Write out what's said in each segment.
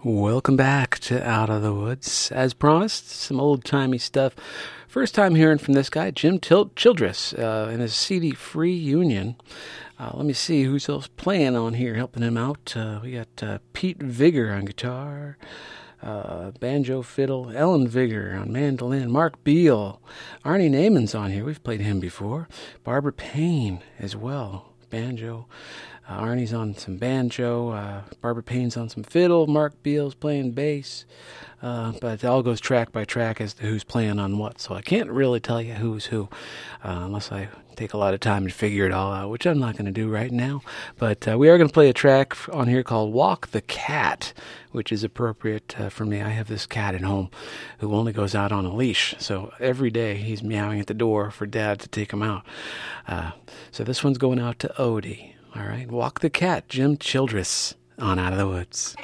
Welcome back to Out of the Woods. As promised, some old-timey stuff. First time hearing from this guy, Jim Childress, in his CD Free Union. Let me see who's else playing on here, helping him out. We got Pete Vigor on guitar, banjo, fiddle, Ellen Vigor on mandolin, Mark Beal, Arnie Naiman's on here. We've played him before. Barbara Payne as well, banjo. Arnie's on some banjo, Barbara Payne's on some fiddle, Mark Beal's playing bass, but it all goes track by track as to who's playing on what, so I can't really tell you who's who, unless I take a lot of time to figure it all out, which I'm not going to do right now, but we are going to play a track on here called Walk the Cat, which is appropriate for me. I have this cat at home who only goes out on a leash, so every day he's meowing at the door for Dad to take him out. So this one's going out to Odie. All right, Walk the Cat, Jim Childress on Out of the Woods.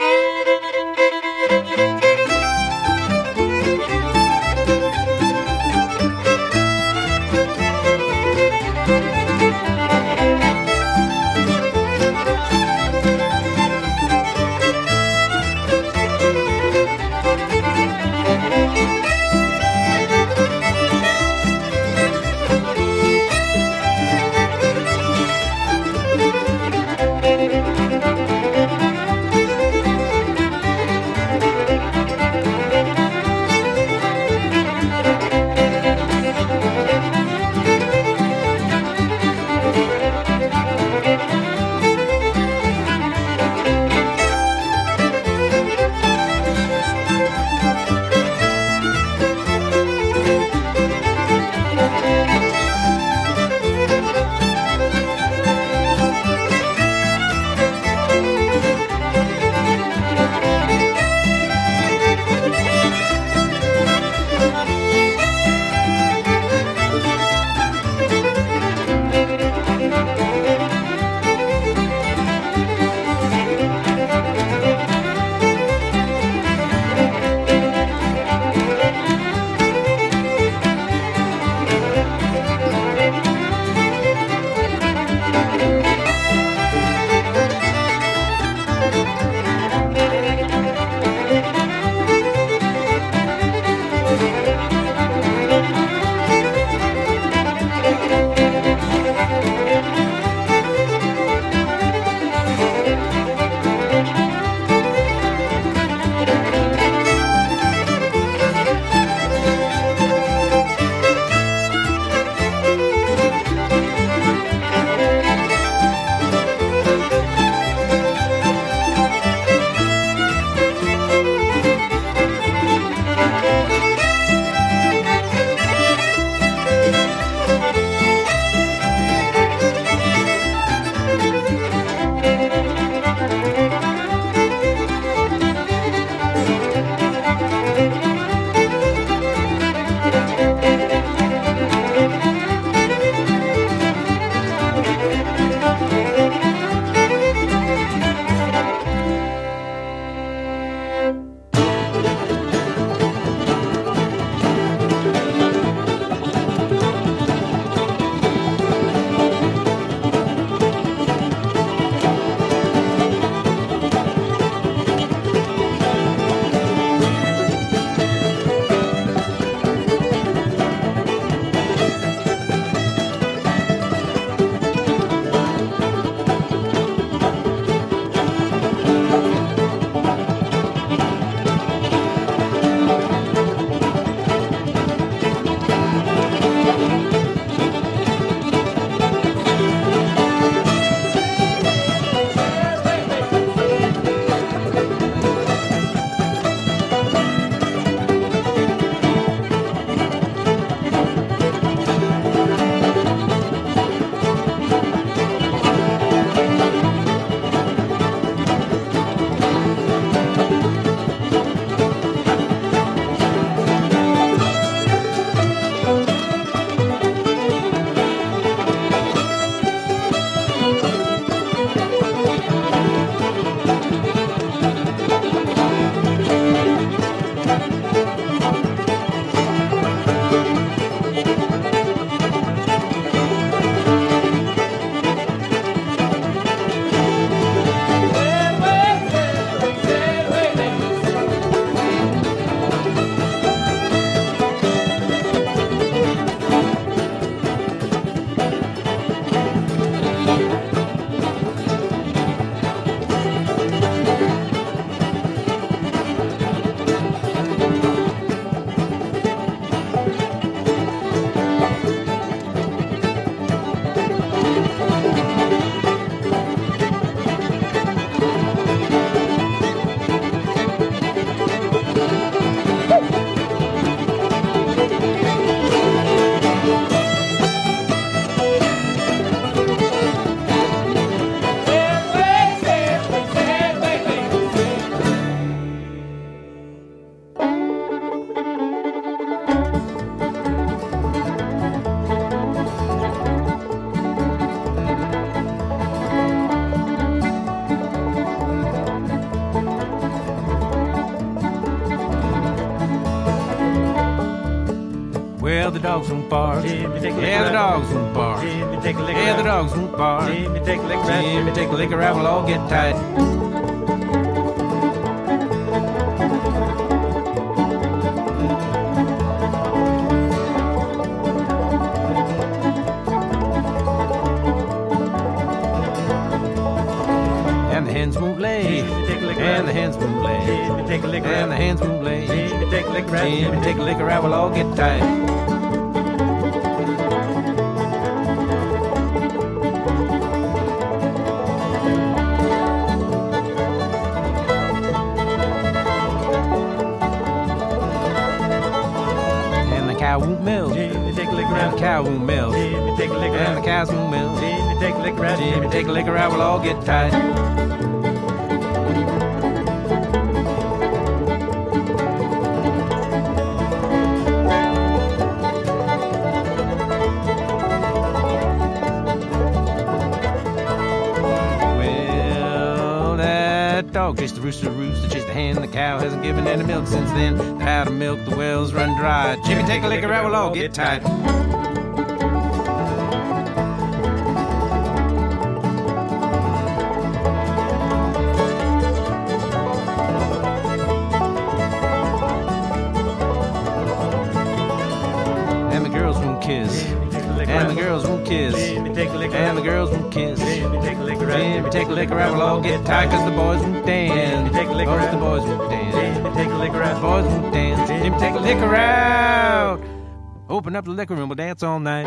Well, the dogs won't bark. Yeah, the dogs won't bark. Yeah, the dogs won't bark. Jimmy, take a liquor out, we'll all get tight. And the hens won't lay. And the hens won't lay. And the hens won't lay. Jimmy, take a liquor out, we'll all get tight. Cow won't milk. Jimmy, take a liquor out. The cow won't milk. Jimmy, take a liquor out. And the cows won't milk. Jimmy, take a liquor out. Jimmy, take a liquor out. We'll all get tight. Well, that dog chased the rooster, chased the hen. The cow hasn't given any milk since then. They're out of milk, the wells run dry. Jimmy, take a liquor out, we'll all get tight. And the girls won't kiss. And the girls won't kiss. And the girls won't kiss. Jimmy, take a liquor out, we'll all get tight. Cause the boys won't dance. Cause the boys won't dance. Jimmy, take a liquor out. The boys won't dance. Jimmy, take a liquor out. Open up the liquor room, we'll dance all night.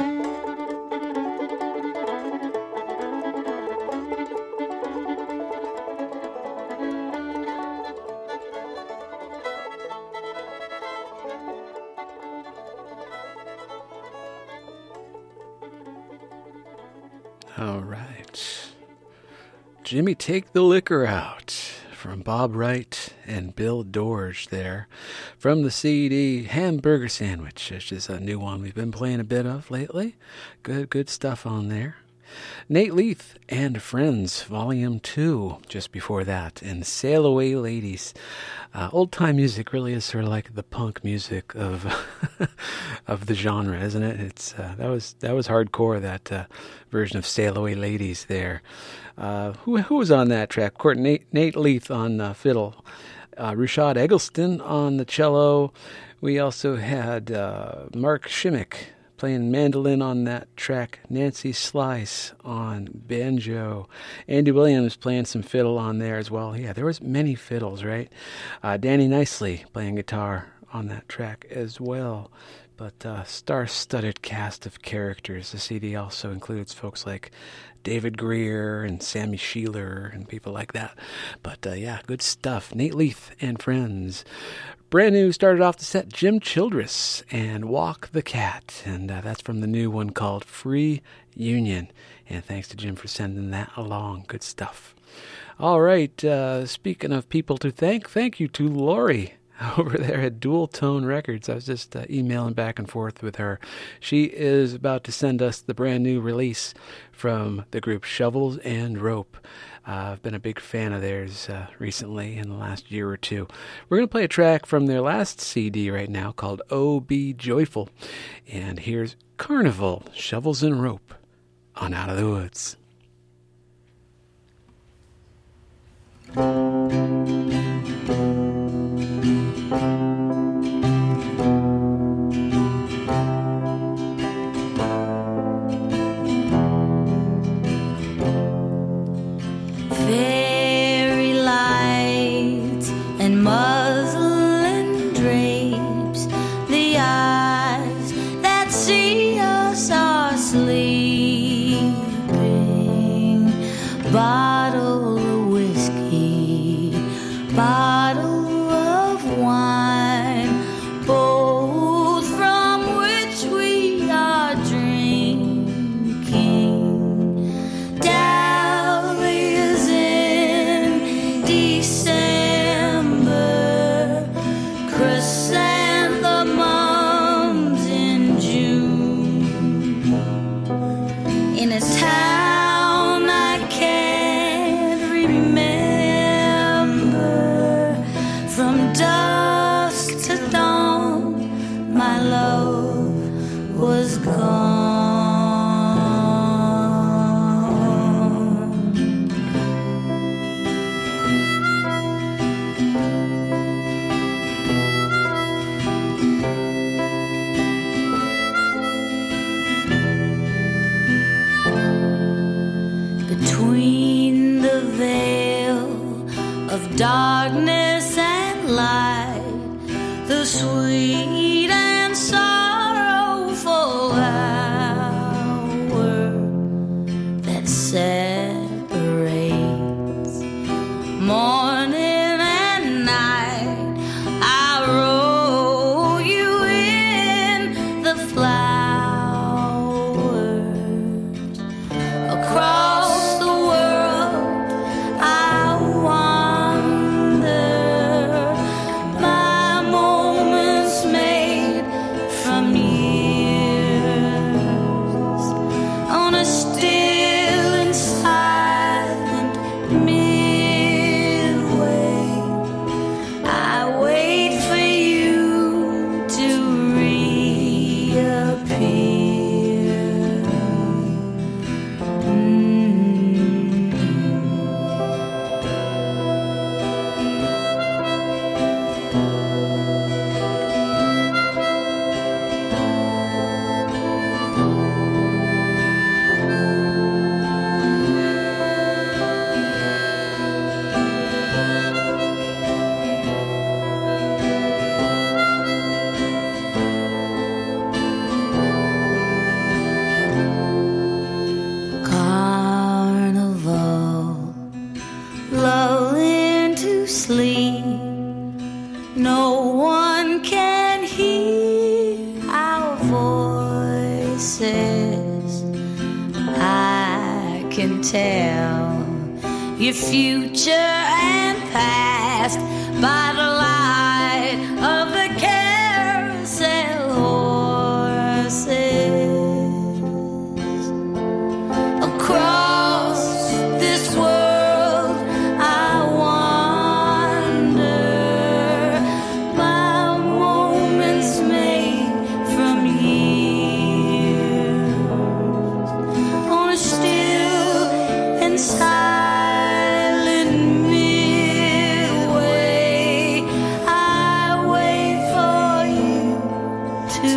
All right. Jimmy, take the liquor out. From Bob Wright and Bill Dorge there. From the CD Hamburger Sandwich, which is a new one we've been playing a bit of lately. Good stuff on there. Nate Leith and Friends, Volume 2, just before that. And Sail Away Ladies. Old-time music really is sort of like the punk music of of the genre, isn't it? It's that was hardcore, that version of Sail Away Ladies there. Who was on that track? Of course, Nate Leith on fiddle, Rushad Eggleston on the cello. We also had Mark Shimmick playing mandolin on that track, Nancy Slice on banjo, Andy Williams playing some fiddle on there as well. Yeah, there was many fiddles, right? Danny Nicely playing guitar on that track as well. But star-studded cast of characters. The CD also includes folks like David Greer and Sammy Sheeler and people like that. But yeah, good stuff. Nate Leith and Friends. Brand new, started off the set, Jim Childress and Walk the Cat. And that's from the new one called Free Union. And thanks to Jim for sending that along. Good stuff. All right, speaking of people to thank you to Lori over there at Dual Tone Records. I was just emailing back and forth with her. She is about to send us the brand new release from the group Shovels and Rope. I've been a big fan of theirs recently in the last year or two. We're going to play a track from their last CD right now called Oh Be Joyful. And here's Carnival, Shovels and Rope on Out of the Woods. Fairy lights and muslin drapes, the eyes that see us are sleeping. Bottle of whiskey, bottle of wine, both from which we are drinking. Dahlias in December, chrysanthemums in June. In a town I can't remember, from dusk to dawn, my love was gone. Between the veil of darkness and light, the sweet and sorrowful hour that separates morning and night, I wrote you in the flowers. Across the world I wander, my moments made from years, on a still and silent midway. I wait for you to reappear. Carnival, lulling to sleep. No one can hear our voices. I can tell your future and past by the light of the carousel horses. Across this world I wander, my moments made from years, on a still and silent midway. I wait for you to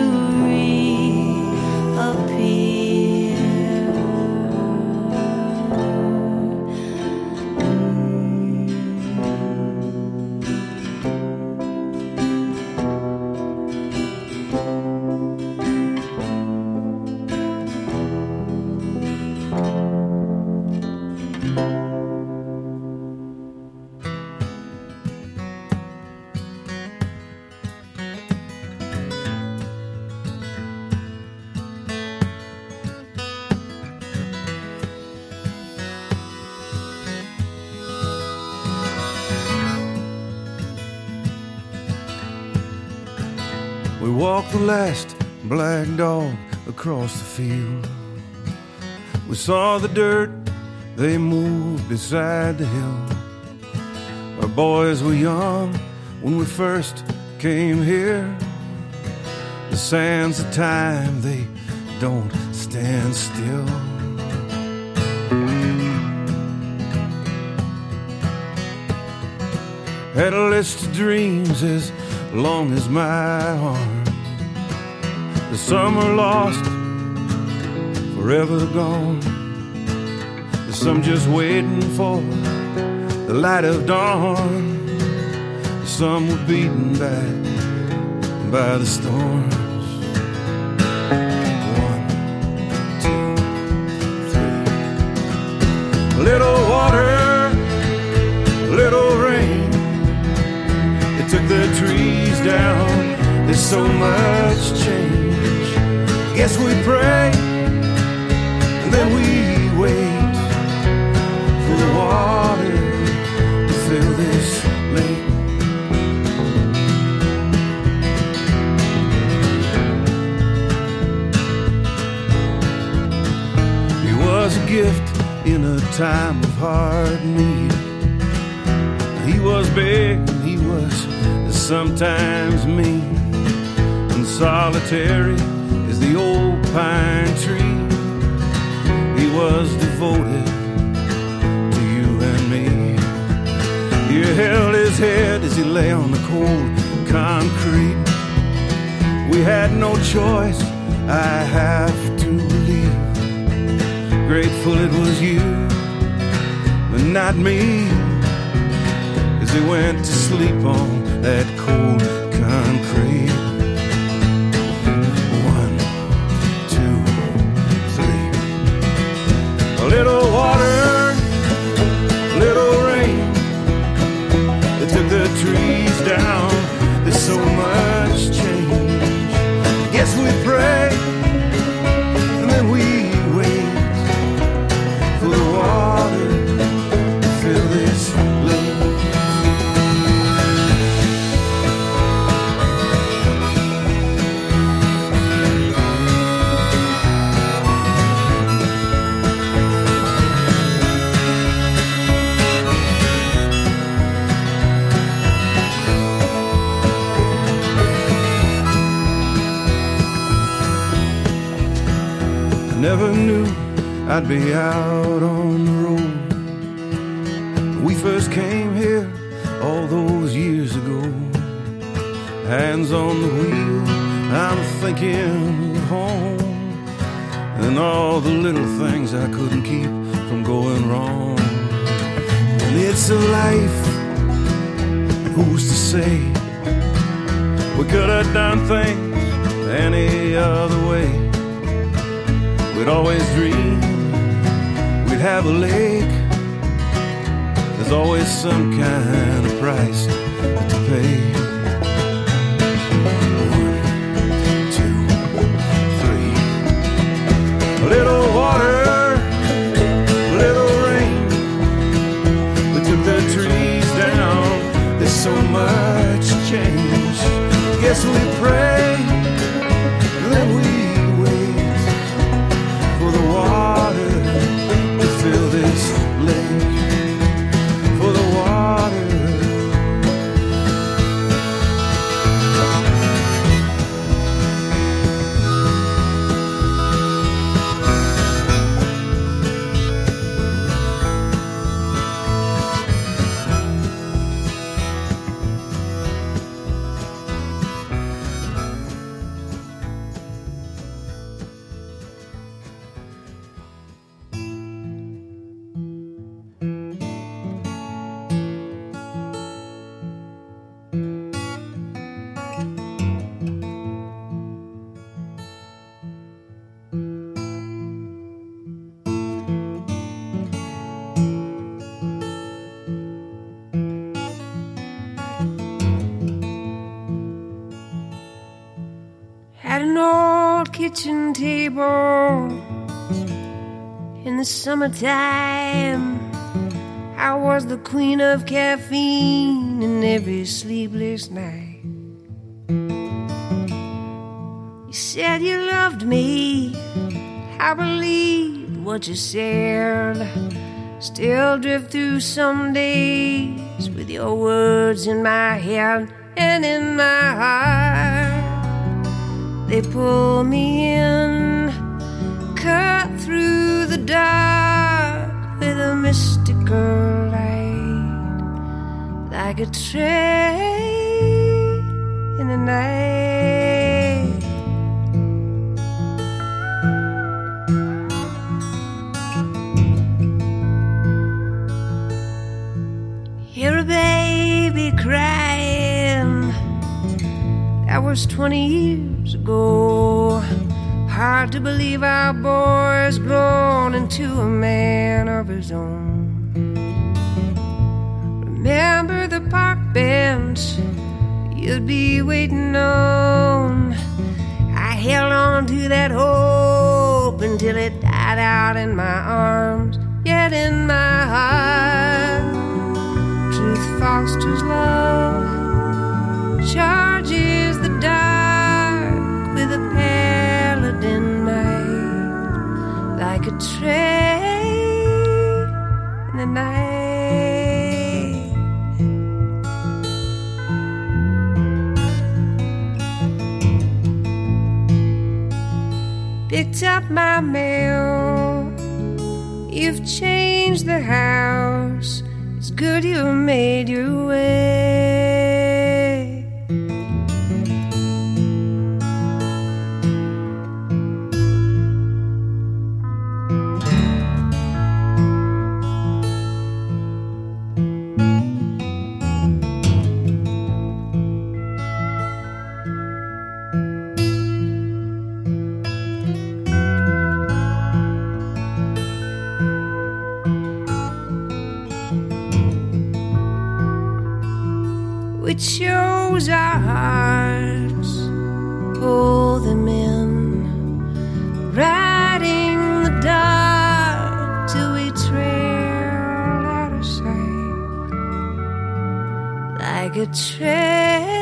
We walked the last black dog across the field. We saw the dirt, they moved beside the hill. Our boys were young when we first came here. The sands of time, they don't stand still. Had a list of dreams as long as my arm. Some are lost, forever gone. Some just waiting for the light of dawn. Some were beaten back by the storms. 1, 2, 3. Little water, little rain. It took the trees down. There's so much change. Guess we pray, and then we wait for the water to fill this lake. He was a gift in a time of hard need. He was big and he was sometimes mean and solitary. The old pine tree. He was devoted to you and me. You held his head as he lay on the cold concrete. We had no choice, I have to believe. Grateful it was you, but not me, as he went to sleep on that cold concrete. 1, 2, 3. A little water, little rain, they took the trees down. There's so much change. Guess we pray, and then we wait for the water to fill this lake. Never knew I'd be out on the road. We first came here all those years ago. Hands on the wheel, I'm thinking of home, and all the little things I couldn't keep from going wrong. And it's a life, who's to say? We could have done things any other way. We'd always dream we'd have a lake. There's always some kind of price to pay. 1, 2, 3. A little water, a little rain, we took the trees down. There's so much change. Guess we pray, and then we the water to fill this lake. For the water. At an old kitchen table in the summertime, I was the queen of caffeine in every sleepless night. You said you loved me, I believed what you said. Still drift through some days with your words in my head and in my heart. They pull me in, cut through the dark with a mystical light, like a train in the night. Hear a baby crying, that was 20 years ago. Hard to believe our boy's grown into a man of his own. Remember the park bench you'd be waiting on. I held on to that hope until it died out in my arms, yet in my heart. Truth fosters love, charges the dark with a paladin might, like a train in the night. Picked picked up my mail. You've changed the house. It's good you made your way. We chose our hearts, pull them in, riding the dark till we trailed out of sight like a train.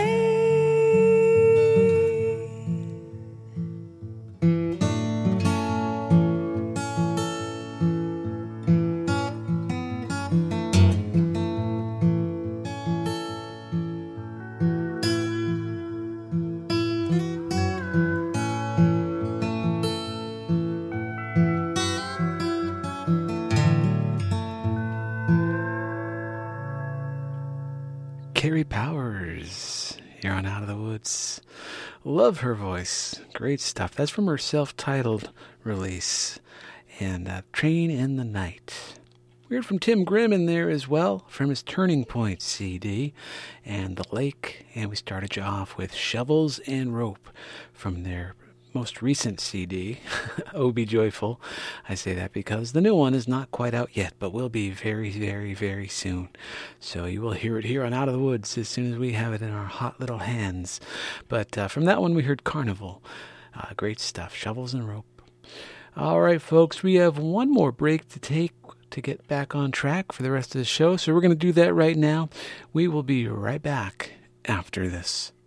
Carrie Powers here on Out of the Woods. Love her voice. Great stuff. That's from her self-titled release. And Train in the Night. We heard from Tim Grimm in there as well from his Turning Point CD and The Lake. And we started you off with Shovels and Rope from their most recent CD, Oh Be Joyful. I say that because the new one is not quite out yet, but will be very, very, very soon. So you will hear it here on Out of the Woods as soon as we have it in our hot little hands. But from that one we heard Carnival. Great stuff, Shovels and Rope. All right, folks, we have one more break to take to get back on track for the rest of the show. So we're going to do that right now. We will be right back after this.